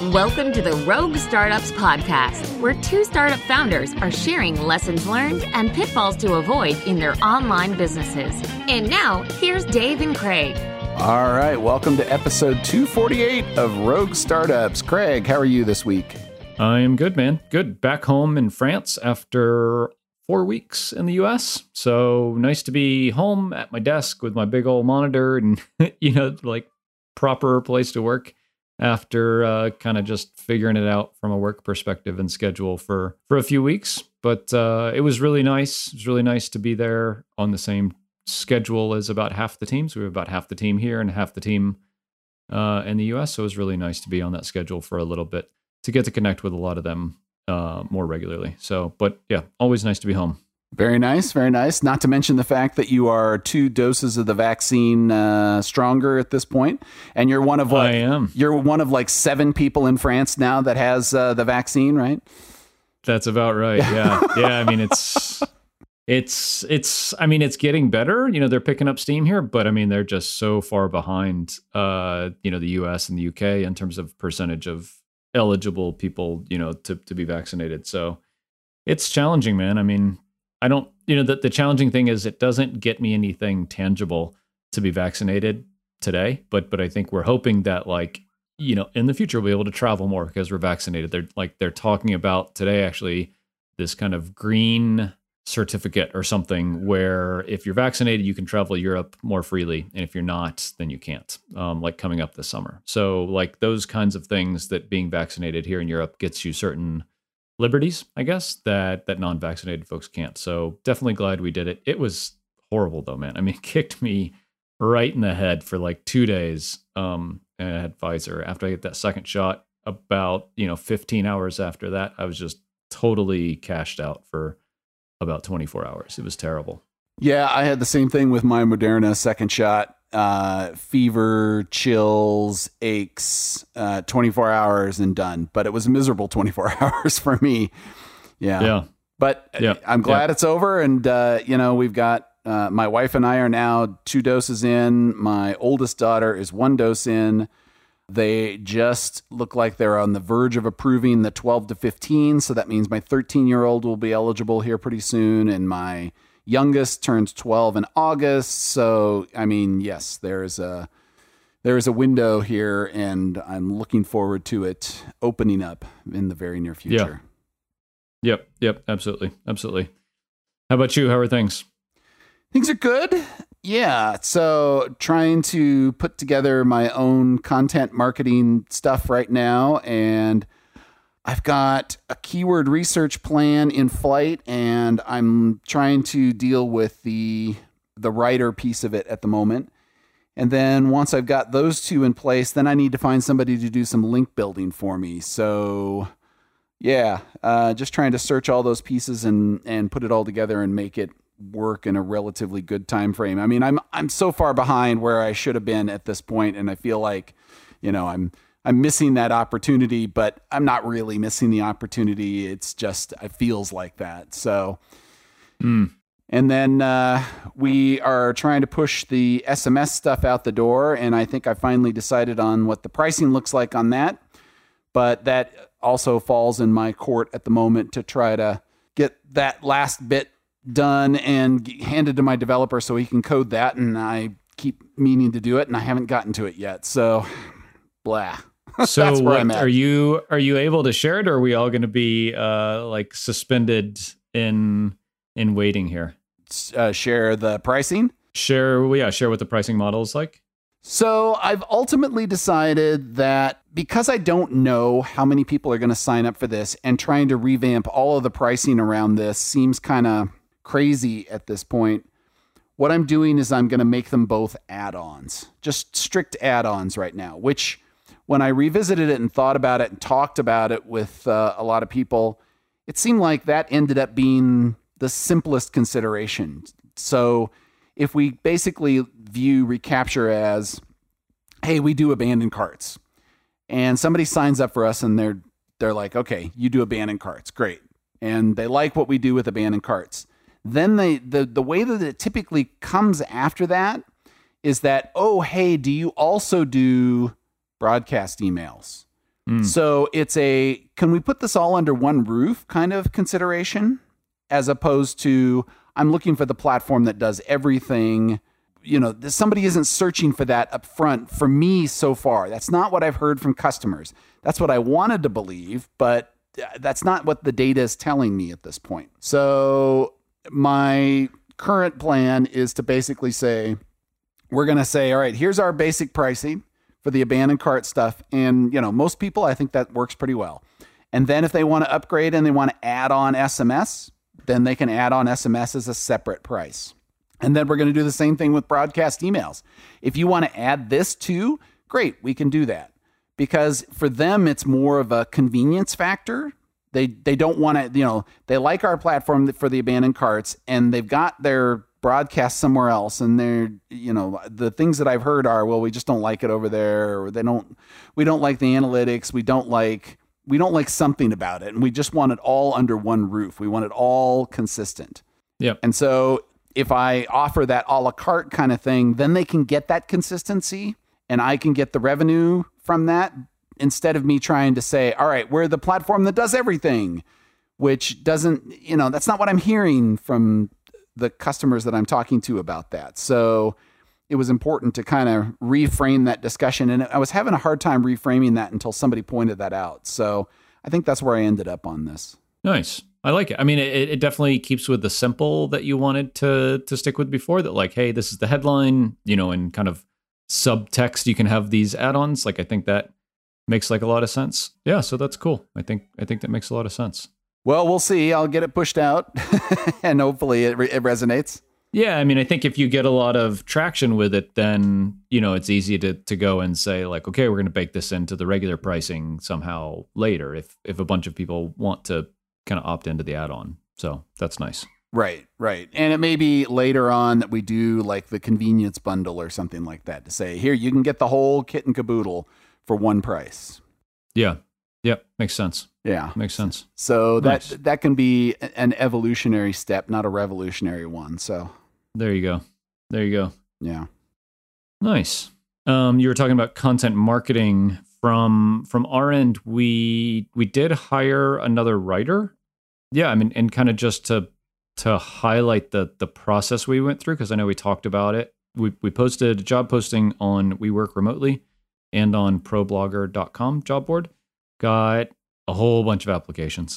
Welcome to the Rogue Startups Podcast, where two startup founders are sharing lessons learned and pitfalls to avoid in their online businesses. And now, here's Dave and Craig. All right, welcome to episode 248 of Rogue Startups. Craig, how are you this week? I am good, man. Good. Back home in France after 4 weeks in the US. So nice to be home at my desk with my big old monitor and, like proper place to work after kind of just figuring it out from a work perspective and schedule for a few weeks. But it was really nice. It was really nice to be there on the same schedule as about half the team. So we have about half the team here and half the team in the US. So it was really nice to be on that schedule for a little bit to get to connect with a lot of them more regularly. So, but yeah, always nice to be home. Very nice, very nice. Not to mention the fact that you are 2 doses of the vaccine stronger at this point, and you're one of you're one of like 7 people in France now that has the vaccine, right? That's about right. Yeah, yeah. I mean, it's getting better. They're picking up steam here, but I mean, they're just so far behind. The US and the UK in terms of percentage of eligible people, to be vaccinated. So it's challenging, man. I mean, I don't, the challenging thing is it doesn't get me anything tangible to be vaccinated today, but I think we're hoping that in the future we'll be able to travel more because we're vaccinated. They're talking about today, actually, this kind of green certificate or something where if you're vaccinated, you can travel Europe more freely. And if you're not, then you can't, coming up this summer. So those kinds of things that being vaccinated here in Europe gets you certain liberties, I guess, that non-vaccinated folks can't. So definitely glad we did it. It was horrible though, man. I mean, it kicked me right in the head for 2 days. And I had Pfizer. After I get that second shot, about 15 hours after that, I was just totally cashed out for about 24 hours. It was terrible. Yeah, I had the same thing with my Moderna second shot. Fever, chills, aches, 24 hours and done. But it was a miserable 24 hours for me. Yeah. But I'm glad it's over. And, we've got my wife and I are now 2 doses in. My oldest daughter is 1 dose in. They just look like they're on the verge of approving the 12 to 15. So that means my 13-year-old will be eligible here pretty soon. And my youngest turns 12 in August. So, I mean, yes, there is a window here, and I'm looking forward to it opening up in the very near future. Yeah. Yep. Absolutely. How about you? How are things? Things are good. Yeah. So trying to put together my own content marketing stuff right now. And I've got a keyword research plan in flight, and I'm trying to deal with the writer piece of it at the moment. And then once I've got those 2 in place, then I need to find somebody to do some link building for me. So yeah, just trying to search all those pieces and put it all together and make it work in a relatively good time frame. I mean, I'm so far behind where I should have been at this point, and I feel like, I'm missing that opportunity, but I'm not really missing the opportunity. It's just, it feels like that. So, and then we are trying to push the SMS stuff out the door, and I think I finally decided on what the pricing looks like on that. But that also falls in my court at the moment to try to get that last bit done and handed to my developer so he can code that. And I keep meaning to do it, and I haven't gotten to it yet. So, blah. So that's where I'm at. Are you able to share it, or are we all going to be suspended in waiting here? Share the pricing? Share what the pricing model is like. So I've ultimately decided that because I don't know how many people are going to sign up for this, and trying to revamp all of the pricing around this seems kind of crazy at this point, what I'm doing is I'm going to make them both add-ons, just strict add-ons right now, which when I revisited it and thought about it and talked about it with a lot of people, it seemed like that ended up being the simplest consideration. So if we basically view Recapture as, hey, we do abandoned carts, and somebody signs up for us and they're like, okay, you do abandoned carts, great. And they like what we do with abandoned carts. Then the way that it typically comes after that is that, oh, hey, do you also do broadcast emails? So it's can we put this all under one roof kind of consideration, as opposed to I'm looking for the platform that does everything. Somebody isn't searching for that up front for me so far. That's not what I've heard from customers. That's what I wanted to believe, but that's not what the data is telling me at this point. So my current plan is to basically say, we're going to say, all right, here's our basic pricing for the abandoned cart stuff. And, most people, I think that works pretty well. And then if they want to upgrade and they want to add on SMS, then they can add on SMS as a separate price. And then we're going to do the same thing with broadcast emails. If you want to add this too, great, we can do that. Because for them, it's more of a convenience factor. They don't want to, they like our platform for the abandoned carts, and they've got their broadcast somewhere else, and they're, the things that I've heard are, well, we just don't like it over there, or we don't like the analytics, we don't like something about it, and we just want it all under one roof. We want it all consistent. Yeah. And so if I offer that a la carte kind of thing, then they can get that consistency, and I can get the revenue from that, instead of me trying to say, all right, we're the platform that does everything, which doesn't, that's not what I'm hearing from the customers that I'm talking to about that. So it was important to kind of reframe that discussion. And I was having a hard time reframing that until somebody pointed that out. So I think that's where I ended up on this. Nice. I like it. I mean, it definitely keeps with the simple that you wanted to stick with before, that like, hey, this is the headline, and kind of subtext, you can have these add-ons. Like, I think that makes like a lot of sense. Yeah. So that's cool. I think that makes a lot of sense. Well, we'll see. I'll get it pushed out and hopefully it resonates. Yeah. I mean, I think if you get a lot of traction with it, then, it's easy to go and say like, okay, we're going to bake this into the regular pricing somehow later if a bunch of people want to kind of opt into the add-on. So that's nice. Right. And it may be later on that we do like the convenience bundle or something like that to say, here, you can get the whole kit and caboodle for one price. Yeah. Yep. Makes sense. Yeah. Makes sense. So nice. that can be an evolutionary step, not a revolutionary one. So there you go. Yeah. Nice. You were talking about content marketing. From our end, we did hire another writer. Yeah. I mean, and kind of just to highlight the process we went through, because I know we talked about it. We posted a job posting on We Work Remotely and on ProBlogger.com job board. Got a whole bunch of applications.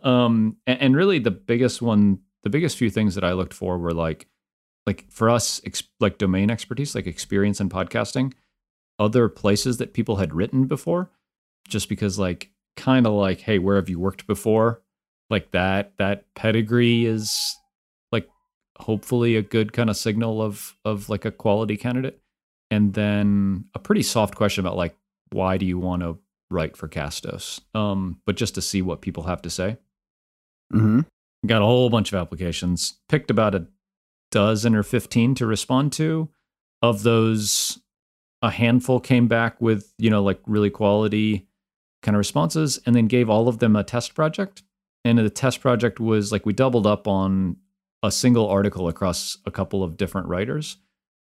And really the biggest few things that I looked for were like for us, like domain expertise, like experience in podcasting, other places that people had written before, just because like, kind of like, hey, where have you worked before? Like that pedigree is like hopefully a good kind of signal of like a quality candidate. And then a pretty soft question about like, why do you want to write for Castos? But just to see what people have to say. Mm-hmm. Got a whole bunch of applications, picked about a dozen or 15 to respond to. Of those, a handful came back with, like really quality kind of responses, and then gave all of them a test project. And the test project was like, we doubled up on a single article across a couple of different writers.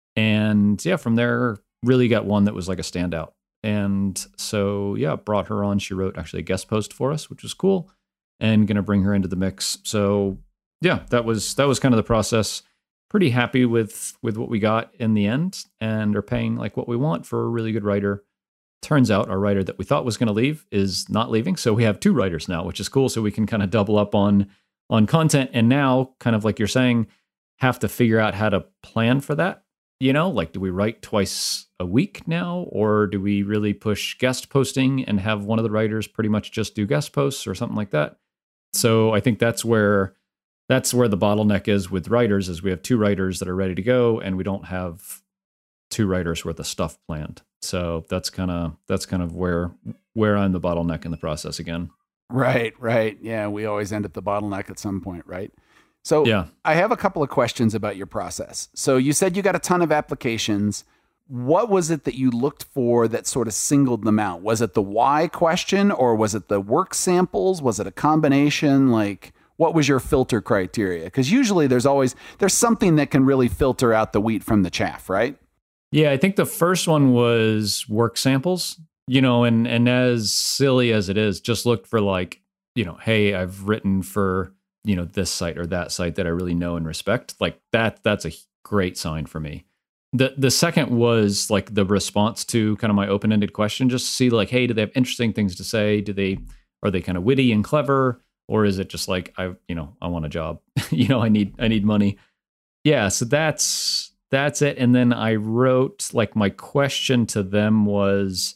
And yeah, from there, really got one that was like a standout. And so, yeah, brought her on. She wrote actually a guest post for us, which was cool, and going to bring her into the mix. So yeah, that was kind of the process. Pretty happy with what we got in the end, and are paying like what we want for a really good writer. Turns out our writer that we thought was going to leave is not leaving. So we have two writers now, which is cool. So we can kind of double up on content. And now, kind of like you're saying, have to figure out how to plan for that. Like, do we write twice a week now, or do we really push guest posting and have one of the writers pretty much just do guest posts or something like that? So I think that's where the bottleneck is with writers, is we have two writers that are ready to go, and we don't have two writers worth of stuff planned. So that's kind of where I'm the bottleneck in the process again. Right. Yeah, we always end at the bottleneck at some point, right? So yeah. I have a couple of questions about your process. So you said you got a ton of applications. What was it that you looked for that sort of singled them out? Was it the why question, or was it the work samples? Was it a combination? Like, what was your filter criteria? Because usually there's something that can really filter out the wheat from the chaff, right? Yeah, I think the first one was work samples. And as silly as it is, just look for like, hey, I've written for, this site or that site that I really know and respect. Like that's a great sign for me. The second was like the response to kind of my open-ended question, just to see like, hey, do they have interesting things to say? Are they kind of witty and clever? Or is it just like, I want a job, I need money. Yeah. So that's it. And then I wrote like my question to them was,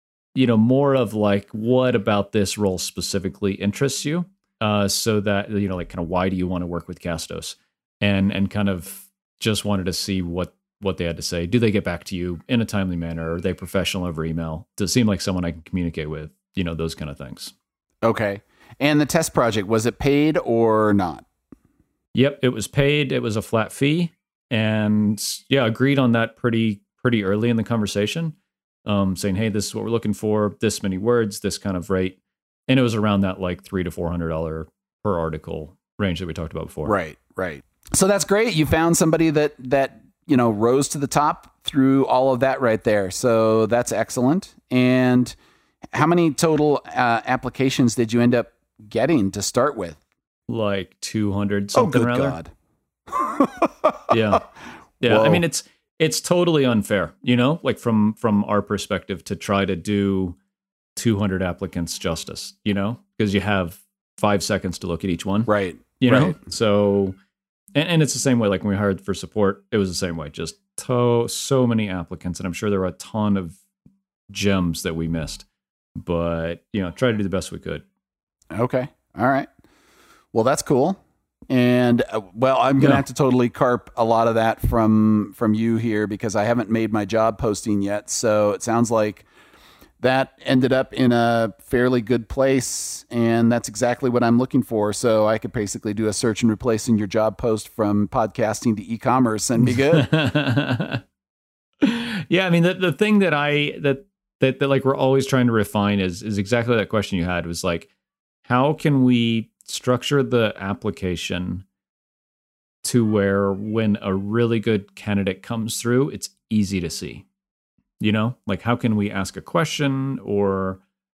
more of like, what about this role specifically interests you? So that, like kind of why do you want to work with Castos? And kind of just wanted to see what they had to say. Do they get back to you in a timely manner? Are they professional over email? Does it seem like someone I can communicate with? Those kind of things. Okay. And the test project, was it paid or not? Yep, it was paid. It was a flat fee. And yeah, agreed on that pretty early in the conversation. Saying, hey, this is what we're looking for, this many words, this kind of rate. And it was around that like $300 to $400 per article range that we talked about before. Right. So that's great. You found somebody that rose to the top through all of that right there. So that's excellent. And how many total applications did you end up getting to start with? Like 200 something. Oh, good rather. God. Yeah. Whoa. I mean, it's totally unfair, like from our perspective to try to do 200 applicants justice, because you have 5 seconds to look at each one. Right. Right. So, and it's the same way, like when we hired for support, it was the same way, just so many applicants. And I'm sure there were a ton of gems that we missed, but, try to do the best we could. Okay. All right. Well, that's cool. And I'm going to have to totally carp a lot of that from you here because I haven't made my job posting yet. So it sounds like that ended up in a fairly good place, and that's exactly what I'm looking for. So I could basically do a search and replace in your job post from podcasting to e-commerce and be good. Yeah, I mean the thing that like we're always trying to refine is exactly that question you had, was like, how can we structure the application to where when a really good candidate comes through, it's easy to see, like how can we ask a question or,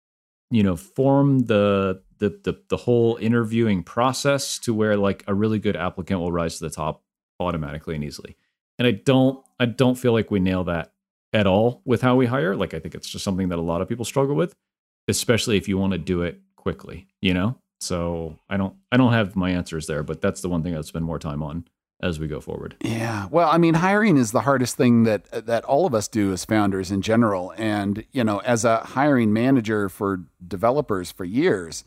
form the whole interviewing process to where like a really good applicant will rise to the top automatically and easily. And I don't feel like we nail that at all with how we hire. Like, I think it's just something that a lot of people struggle with, especially if you want to do it quickly, So I don't have my answers there, but that's the one thing I'd spend more time on as we go forward. Yeah. Well, I mean, hiring is the hardest thing that all of us do as founders in general. And, as a hiring manager for developers for years,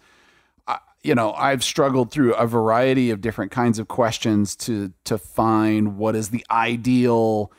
I've struggled through a variety of different kinds of questions to find what is the ideal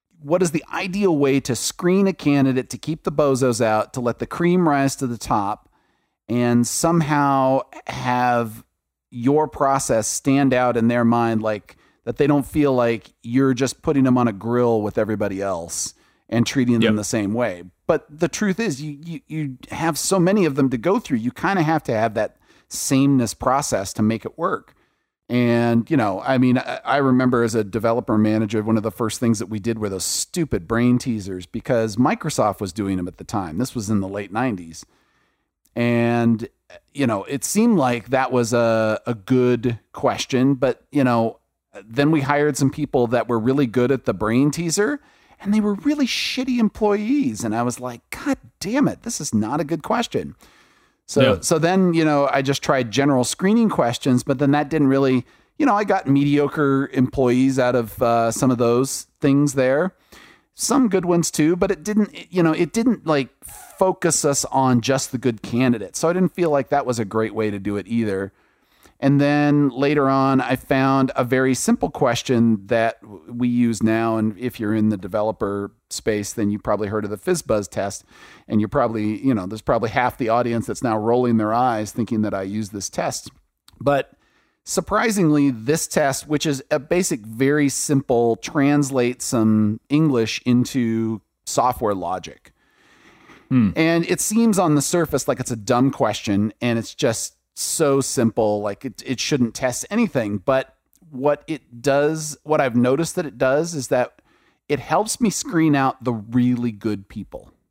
way to screen a candidate, to keep the bozos out, to let the cream rise to the top, and somehow have your process stand out in their mind, like that they don't feel like you're just putting them on a grill with everybody else and treating them the same way. But the truth is you have so many of them to go through. You kind of have to have that sameness process to make it work. And, I remember as a developer manager, one of the first things that we did were those stupid brain teasers because Microsoft was doing them at the time. This was in the late 90s. And, it seemed like that was a good question, but, then we hired some people that were really good at the brain teaser and they were really shitty employees. And I was like, God damn it, this is not a good question. So then, I just tried general screening questions, but then that didn't really, I got mediocre employees out of some of those things there. Some good ones too, but it didn't like focus us on just the good candidates. So I didn't feel like that was a great way to do it either. And then later on, I found a very simple question that we use now. And if you're in the developer space, then you probably heard of the FizzBuzz test. And you're probably, there's probably half the audience that's now rolling their eyes thinking that I use this test. But surprisingly, this test, which is a basic, very simple, translate some English into software logic. And it seems on the surface like it's a dumb question and it's just so simple, like it shouldn't test anything. But what I've noticed that it does is that it helps me screen out the really good people.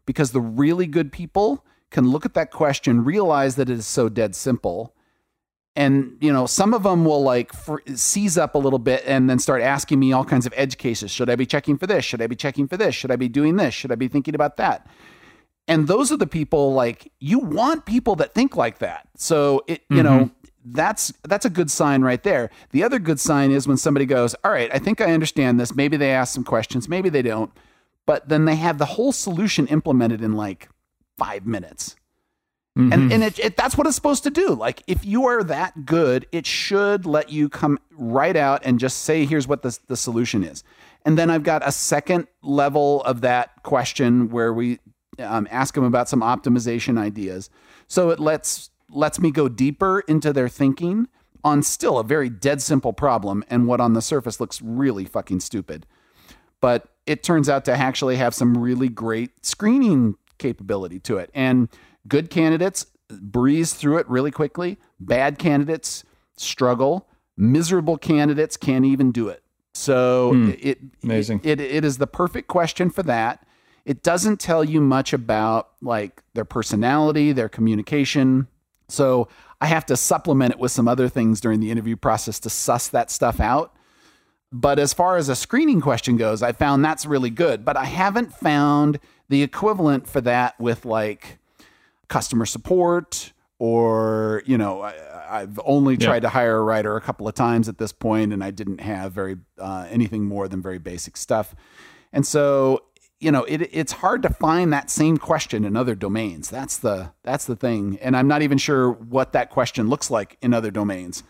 because the really good people can look at that question, realize that it is so dead simple. And, some of them will like seize up a little bit and then start asking me all kinds of edge cases. Should I be checking for this? Should I be checking for this? Should I be doing this? Should I be thinking about that? And those are the people, like, you want people that think like that. So that's a good sign right there. The other good sign is when somebody goes, all right, I think I understand this. Maybe they ask some questions, maybe they don't, but then they have the whole solution implemented in like 5 minutes. And that's what it's supposed to do. Like, if you are that good, it should let you come right out and just say, here's what the solution is. And then I've got a second level of that question where we ask them about some optimization ideas. So it lets me go deeper into their thinking on still a very dead simple problem and what on the surface looks really fucking stupid. But it turns out to actually have some really great screening capability to it. And good candidates breeze through it really quickly. Bad candidates struggle. Miserable candidates can't even do it. So amazing. It is the perfect question for that. It doesn't tell you much about like their personality, their communication. So I have to supplement it with some other things during the interview process to suss that stuff out. But as far as a screening question goes, I found that's really good. But I haven't found the equivalent for that with like customer support or, I've only tried to hire a writer a couple of times at this point, and I didn't have anything more than very basic stuff. And so, it's hard to find that same question in other domains. That's the thing. And I'm not even sure what that question looks like in other domains.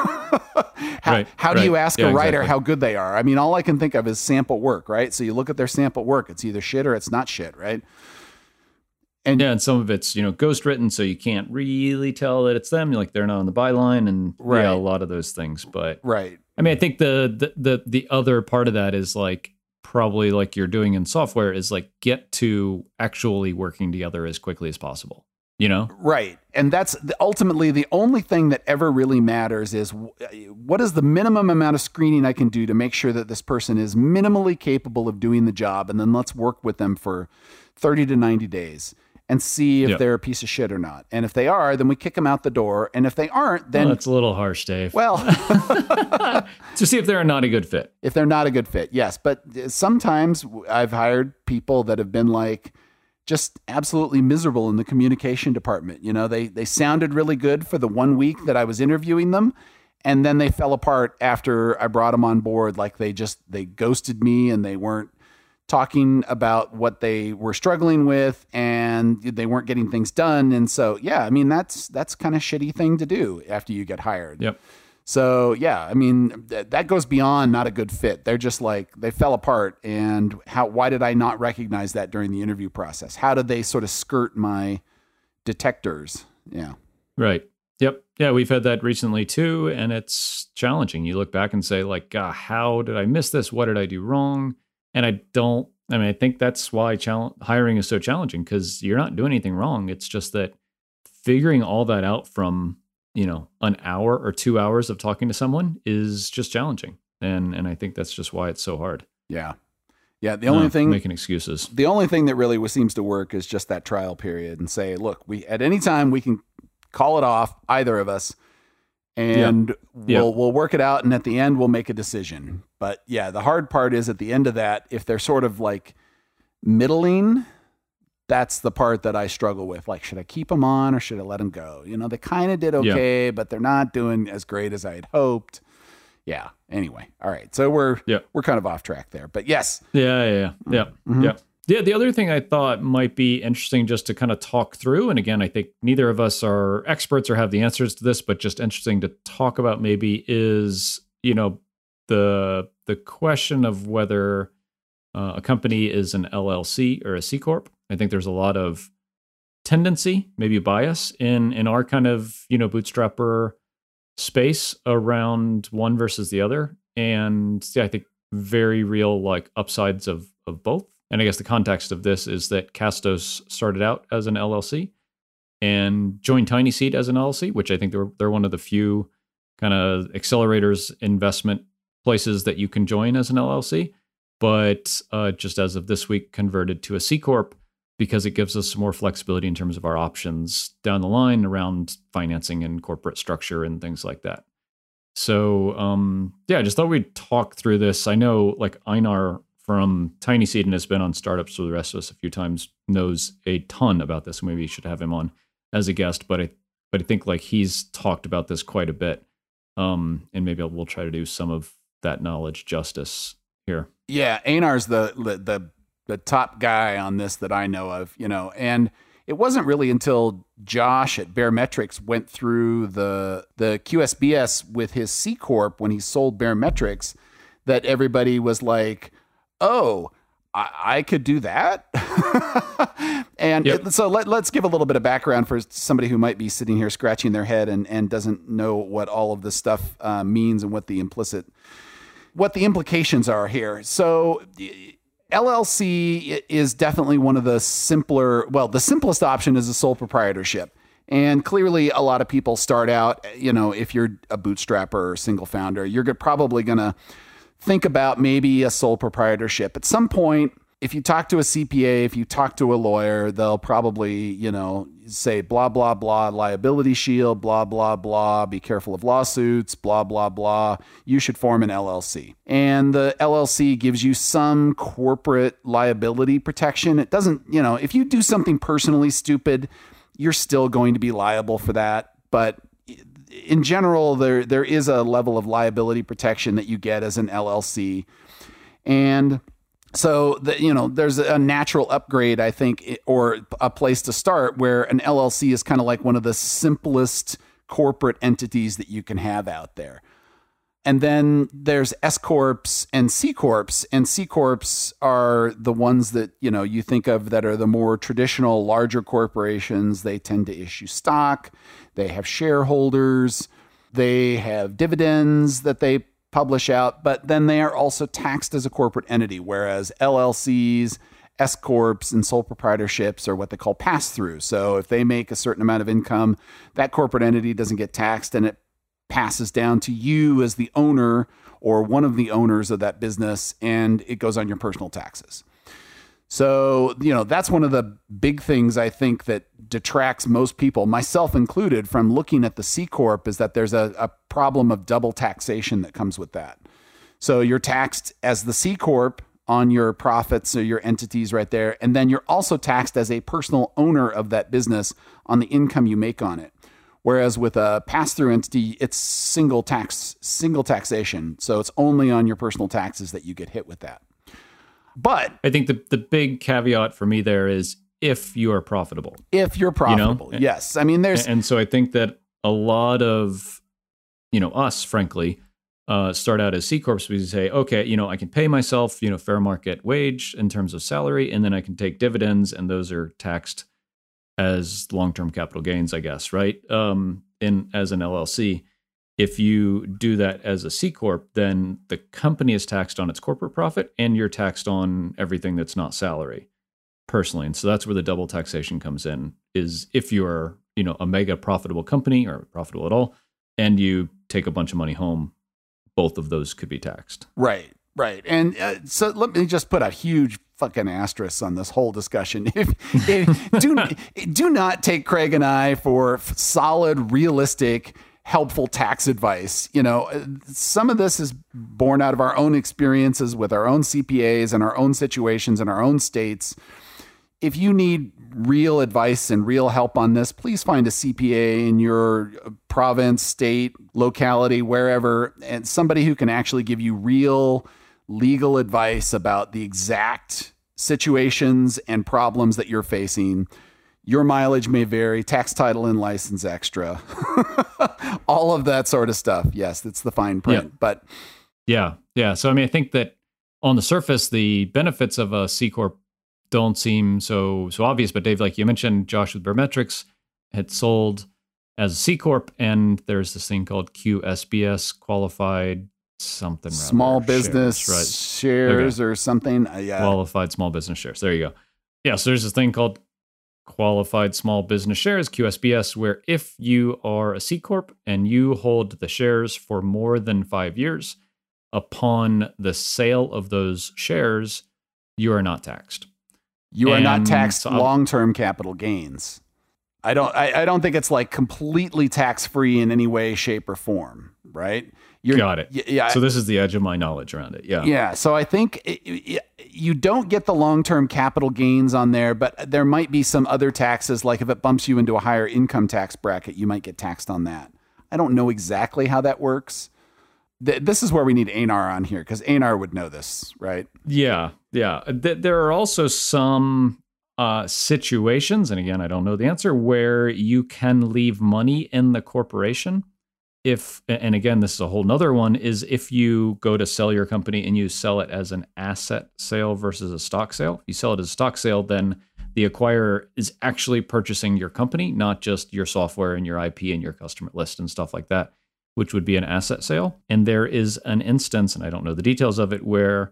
How do you ask a writer how good they are? I mean, all I can think of is sample work, right? So you look at their sample work. It's either shit or it's not shit, right? And some of it's, ghost written, so you can't really tell that it's them. Like they're not on the byline and a lot of those things. But I mean, I think the other part of that is like, probably like you're doing in software is like get to actually working together as quickly as possible, Right. And that's ultimately the only thing that ever really matters is what is the minimum amount of screening I can do to make sure that this person is minimally capable of doing the job. And then let's work with them for 30 to 90 days and see if they're a piece of shit or not. And if they are, then we kick them out the door. And if they aren't, then... That's a little harsh, Dave. Well... To see if they're not a good fit. If they're not a good fit, yes. But sometimes I've hired people that have been like just absolutely miserable in the communication department. They sounded really good for the 1 week that I was interviewing them. And then they fell apart after I brought them on board. Like they ghosted me and they weren't talking about what they were struggling with and they weren't getting things done. And so, I mean, that's kind of shitty thing to do after you get hired. Yep. So, I mean, that goes beyond not a good fit. They're just like, they fell apart. And why did I not recognize that during the interview process? How did they sort of skirt my detectors? Yeah. Right. Yep. Yeah, we've had that recently too. And it's challenging. You look back and say like, how did I miss this? What did I do wrong? And I think that's why hiring is so challenging, because you're not doing anything wrong. It's just that figuring all that out from, an hour or 2 hours of talking to someone is just challenging. And I think that's just why it's so hard. Yeah. Yeah. The only thing making excuses. The only thing that really seems to work is just that trial period and say, look, at any time we can call it off, either of us. And we'll work it out, and at the end we'll make a decision. But the hard part is at the end of that, if they're sort of like middling, that's the part that I struggle with. Like, should I keep them on or should I let them go? They kind of did okay, but they're not doing as great as I had hoped. Yeah. Anyway, all right. So we're kind of off track there. But yes. Yeah. Yeah, the other thing I thought might be interesting just to kind of talk through, and again, I think neither of us are experts or have the answers to this, but just interesting to talk about maybe is, the question of whether a company is an LLC or a C Corp. I think there's a lot of tendency, maybe bias in our kind of, bootstrapper space around one versus the other. And I think very real like upsides of both. And I guess the context of this is that Castos started out as an LLC and joined TinySeed as an LLC, which I think they're one of the few kind of accelerators, investment places that you can join as an LLC. But just as of this week, converted to a C Corp. because it gives us some more flexibility in terms of our options down the line around financing and corporate structure and things like that. So, I just thought we'd talk through this. I know like Einar from Tiny Seed and has been on Startups with the rest of us a few times, knows a ton about this. Maybe you should have him on as a guest, but I think like he's talked about this quite a bit. And maybe we'll try to do some of that knowledge justice here. Yeah, Einar's the top guy on this that I know of, and it wasn't really until Josh at Baremetrics went through the QSBS with his C Corp when he sold Baremetrics that everybody was like, oh, I could do that. And so let's give a little bit of background for somebody who might be sitting here scratching their head and doesn't know what all of this stuff means and what the implications are here. So LLC is definitely one of the the simplest option is a sole proprietorship. And clearly a lot of people start out, if you're a bootstrapper or single founder, you're probably going to think about maybe a sole proprietorship. At some point, if you talk to a CPA, if you talk to a lawyer, they'll probably, say blah, blah, blah, liability shield, blah, blah, blah, be careful of lawsuits, blah, blah, blah. You should form an LLC. And the LLC gives you some corporate liability protection. It doesn't, if you do something personally stupid, you're still going to be liable for that. But in general, there is a level of liability protection that you get as an LLC. And so, there's a natural upgrade, I think, or a place to start where an LLC is kind of like one of the simplest corporate entities that you can have out there. And then there's S Corps and C Corps, and C Corps are the ones that, you think of that are the more traditional, larger corporations. They tend to issue stock. They have shareholders. They have dividends that they publish out, but then they are also taxed as a corporate entity, whereas LLCs, S Corps, and sole proprietorships are what they call pass-through. So if they make a certain amount of income, that corporate entity doesn't get taxed, and it passes down to you as the owner or one of the owners of that business, and it goes on your personal taxes. So, that's one of the big things I think that detracts most people, myself included, from looking at the C Corp is that there's a problem of double taxation that comes with that. So you're taxed as the C Corp on your profits or your entities right there. And then you're also taxed as a personal owner of that business on the income you make on it. Whereas with a pass-through entity, it's single taxation. So it's only on your personal taxes that you get hit with that. But I think the big caveat for me there is if you are profitable. If you're profitable, yes. I mean, and so I think that a lot of, us, frankly, start out as C Corps because we say, okay, I can pay myself, fair market wage in terms of salary, and then I can take dividends, and those are taxed as long-term capital gains, I guess, right? As an LLC. If you do that as a C Corp, then the company is taxed on its corporate profit and you're taxed on everything that's not salary personally. And so that's where the double taxation comes in, is if you're, a mega profitable company or profitable at all, and you take a bunch of money home, both of those could be taxed. Right. And so let me just put a huge fucking asterisk on this whole discussion. Do not take Craig and I for solid, realistic, helpful tax advice. Some of this is born out of our own experiences with our own CPAs and our own situations in our own states. If you need real advice and real help on this, please find a CPA in your province, state, locality, wherever, and somebody who can actually give you real legal advice about the exact situations and problems that you're facing. Your mileage may vary, tax, title, and license extra, all of that sort of stuff. Yes, that's the fine print. But yeah. So I think that on the surface, the benefits of a C Corp don't seem so obvious. But Dave, like you mentioned, Josh with Baremetrics had sold as a C Corp, and there's this thing called QSBS, qualified something, small business shares or something. Qualified small business shares. There you go. Yeah. So there's this thing called qualified small business shares, QSBS, where if you are a C Corp and you hold the shares for more than 5 years, upon the sale of those shares, you are not taxed. You are not taxed so long-term capital gains. I don't think it's like completely tax-free in any way, shape, or form, right? Got it. Yeah. So this is the edge of my knowledge around it. Yeah. Yeah. So I think you don't get the long-term capital gains on there, but there might be some other taxes. Like if it bumps you into a higher income tax bracket, you might get taxed on that. I don't know exactly how that works. This is where we need Einar on here because Einar would know this, right? Yeah. Yeah. There are also some situations, and again, I don't know the answer, where you can leave money in the corporation. And again, this is a whole nother one, is if you go to sell your company and you sell it as an asset sale versus a stock sale. If you sell it as a stock sale, then the acquirer is actually purchasing your company, not just your software and your IP and your customer list and stuff like that, which would be an asset sale. And there is an instance, and I don't know the details of it, where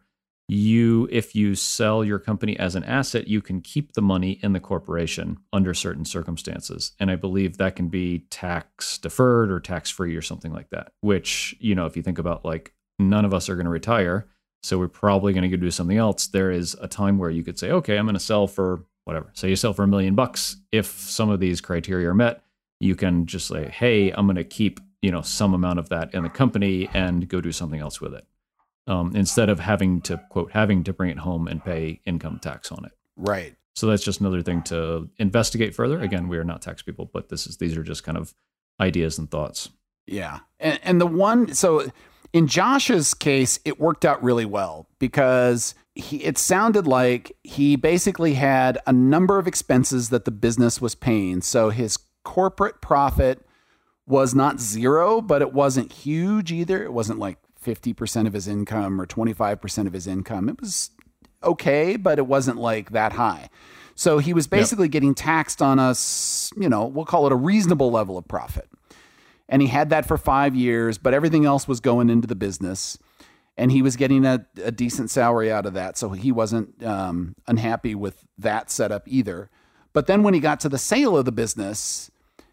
if you sell your company as an asset, you can keep the money in the corporation under certain circumstances. And I believe that can be tax deferred or tax free or something like that, which, if you think about like none of us are going to retire, so we're probably going to go do something else. There is a time where you could say, okay, I'm going to sell for whatever. Say you sell for $1 million. If some of these criteria are met, you can just say, hey, I'm going to keep, some amount of that in the company and go do something else with it. Instead of having to bring it home and pay income tax on it. Right. So that's just another thing to investigate further. Again, we are not tax people, but these are just kind of ideas and thoughts. Yeah. And so in Josh's case, it worked out really well because it sounded like he basically had a number of expenses that the business was paying. So his corporate profit was not zero, but it wasn't huge either. It wasn't like 50% of his income or 25% of his income. It was okay, but it wasn't like that high. So he was basically getting taxed on we'll call it a reasonable level of profit. And he had that for 5 years, but everything else was going into the business. And he was getting a decent salary out of that. So he wasn't unhappy with that setup either. But then when he got to the sale of the business,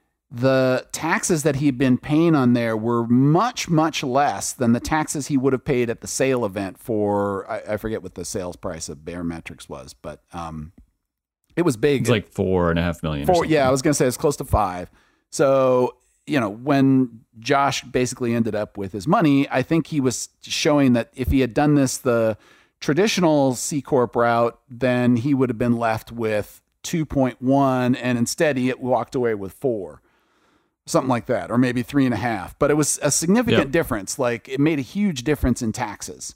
the taxes that he'd been paying on there were much, much less than the taxes he would have paid at the sale event for, I forget what the sales price of Baremetrics was, but it was big. It's like $4.5 million. Yeah, I was going to say it's close to 5. So, when Josh basically ended up with his money, I think he was showing that if he had done this the traditional C Corp route, then he would have been left with 2.1, and instead he walked away with 4. Something like that, or maybe 3.5. But it was a significant difference. Like it made a huge difference in taxes.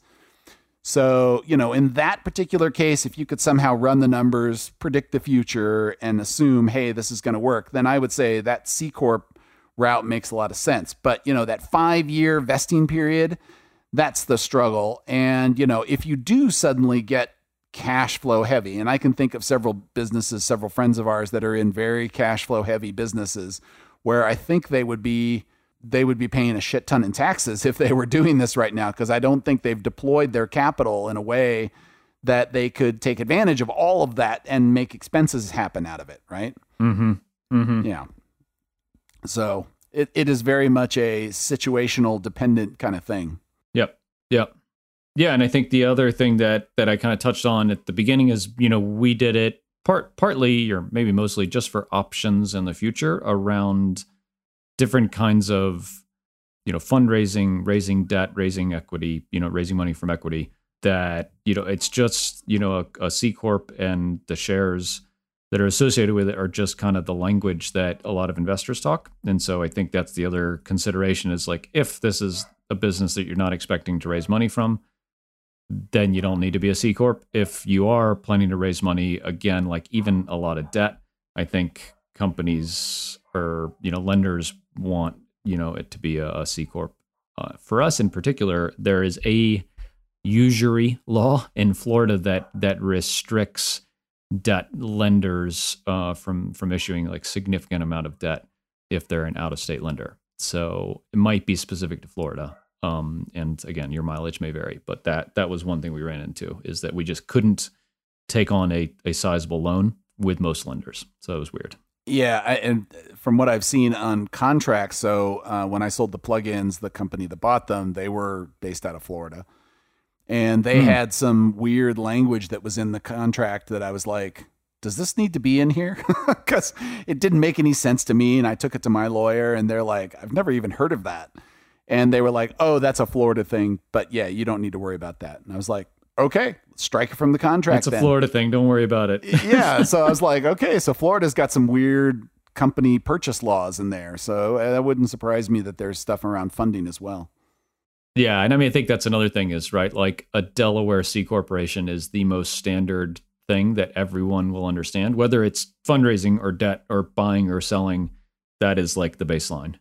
So, in that particular case, if you could somehow run the numbers, predict the future, and assume, hey, this is going to work, then I would say that C Corp route makes a lot of sense. But, that 5-year vesting period, that's the struggle. And, if you do suddenly get cash flow heavy, and I can think of several businesses, several friends of ours that are in very cash flow heavy businesses where I think they would be paying a shit ton in taxes if they were doing this right now, because I don't think they've deployed their capital in a way that they could take advantage of all of that and make expenses happen out of it, right? Mm-hmm. Mm-hmm. Yeah. So it is very much a situational dependent kind of thing. Yep. Yep. Yeah, and I think the other thing that I kind of touched on at the beginning is, we did it partly or maybe mostly just for options in the future around different kinds of, fundraising, raising debt, raising equity, raising money from equity that, it's just, a C Corp, and the shares that are associated with it are just kind of the language that a lot of investors talk. And so I think that's the other consideration is like, if this is a business that you're not expecting to raise money from, then you don't need to be a C Corp. If you are planning to raise money, again, like even a lot of debt, I think companies or, lenders want, it to be a C Corp. For us in particular, there is a usury law in Florida that restricts debt lenders from issuing like significant amount of debt if they're an out-of-state lender. So it might be specific to Florida. And again, your mileage may vary, but that was one thing we ran into, is that we just couldn't take on a sizable loan with most lenders. So it was weird. Yeah. And from what I've seen on contracts, so when I sold the plugins, the company that bought them, they were based out of Florida. And they had some weird language that was in the contract that I was like, does this need to be in here? Because it didn't make any sense to me. And I took it to my lawyer and they're like, I've never even heard of that. And they were like, oh, that's a Florida thing. But yeah, you don't need to worry about that. And I was like, okay, strike it from the contract. It's a Florida thing. Don't worry about it. Yeah. So I was like, okay, so Florida's got some weird company purchase laws in there. So that wouldn't surprise me that there's stuff around funding as well. Yeah. And I mean, I think that's another thing is, right, like a Delaware C corporation is the most standard thing that everyone will understand, whether it's fundraising or debt or buying or selling. That is like the baseline,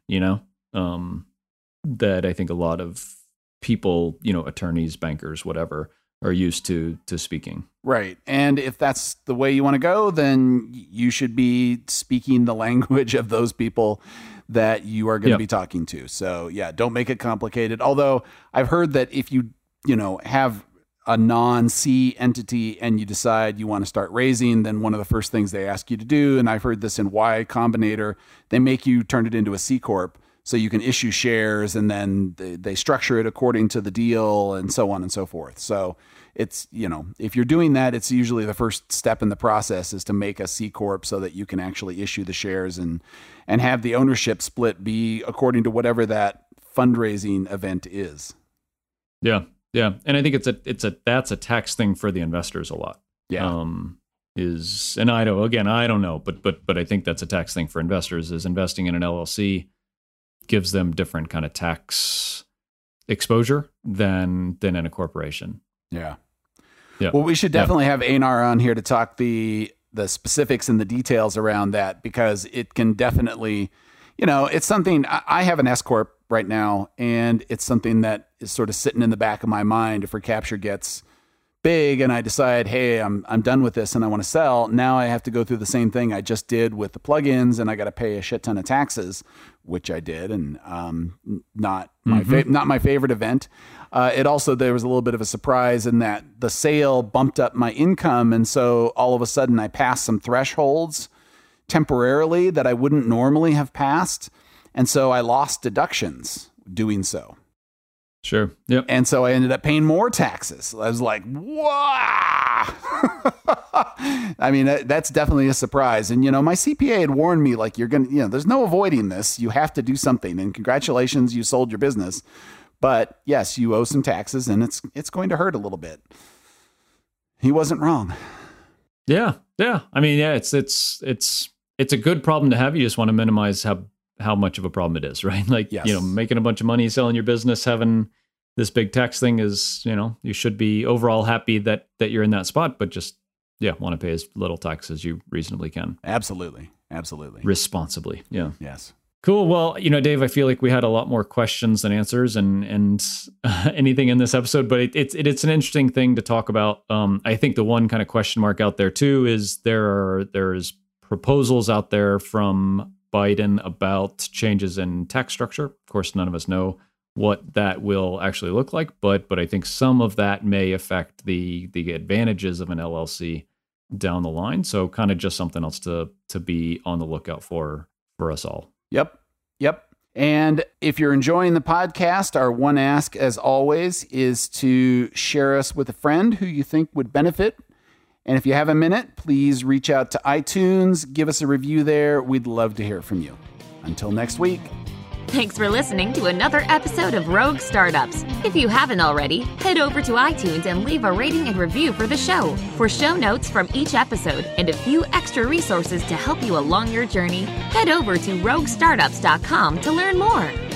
that I think a lot of people, attorneys, bankers, whatever, are used to speaking. Right. And if that's the way you want to go, then you should be speaking the language of those people that you are going to be talking to. So yeah, don't make it complicated. Although I've heard that if you, have a non-C entity and you decide you want to start raising, then one of the first things they ask you to do, and I've heard this in Y Combinator, they make you turn it into a C Corp so you can issue shares, and then they structure it according to the deal and so on and so forth. So it's, if you're doing that, it's usually the first step in the process is to make a C Corp so that you can actually issue the shares and have the ownership split be according to whatever that fundraising event is. Yeah. Yeah. And I think that's a tax thing for the investors a lot. Yeah. And I don't know, but I think that's a tax thing for investors is investing in an LLC gives them different kind of tax exposure than in a corporation. Yeah. Yeah. Well, we should definitely have Einar on here to talk the specifics and the details around that, because it can definitely, it's something. I have an S Corp right now, and it's something that is sort of sitting in the back of my mind. If Recapture gets big and I decide, hey, I'm done with this and I want to sell, now I have to go through the same thing I just did with the plugins, and I got to pay a shit ton of taxes, which I did, and not my favorite event. It also, there was a little bit of a surprise in that the sale bumped up my income, and so all of a sudden I passed some thresholds temporarily that I wouldn't normally have passed, and so I lost deductions doing so. Sure. Yep. And so I ended up paying more taxes. I was like, wow. I mean, that's definitely a surprise. And, my CPA had warned me, like, you're going to, there's no avoiding this. You have to do something. And congratulations, you sold your business. But yes, you owe some taxes, and it's going to hurt a little bit. He wasn't wrong. Yeah. Yeah. I mean, yeah, it's a good problem to have. You just want to minimize how much of a problem it is, right? Like, yes. Making a bunch of money, selling your business, having this big tax thing is, you should be overall happy that you're in that spot, but just, want to pay as little tax as you reasonably can. Absolutely. Absolutely. Responsibly. Yeah. Yes. Cool. Well, Dave, I feel like we had a lot more questions than answers and anything in this episode, but it's an interesting thing to talk about. I think the one kind of question mark out there too is there's proposals out there from Biden about changes in tax structure. Of course, none of us know what that will actually look like, but I think some of that may affect the advantages of an LLC down the line. So kind of just something else to be on the lookout for us all. Yep. And if you're enjoying the podcast, our one ask, as always, is to share us with a friend who you think would benefit. And if you have a minute, please reach out to iTunes, give us a review there. We'd love to hear from you. Until next week. Thanks for listening to another episode of Rogue Startups. If you haven't already, head over to iTunes and leave a rating and review for the show. For show notes from each episode and a few extra resources to help you along your journey, head over to roguestartups.com to learn more.